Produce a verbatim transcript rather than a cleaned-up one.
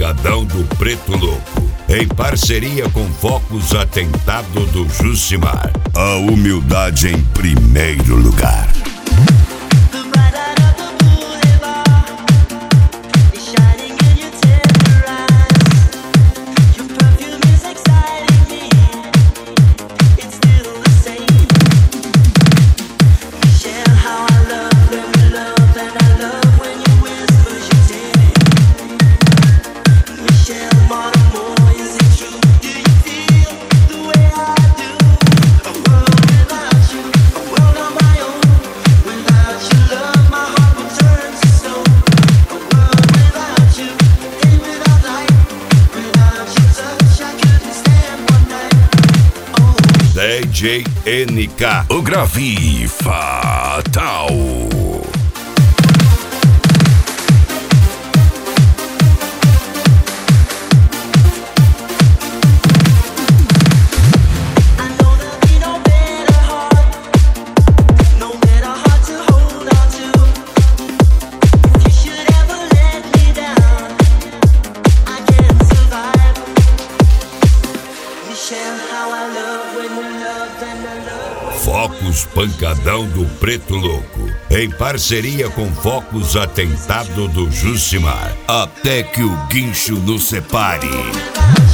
Pancadão do Preto Louco, em parceria com Focus Atentado do Jucimar. A humildade em primeiro lugar. D J N K, o Grave Fatal. Focus Pancadão do Preto Louco, em parceria com Focus Atentado do Jucimar. Até que o guincho nos separe.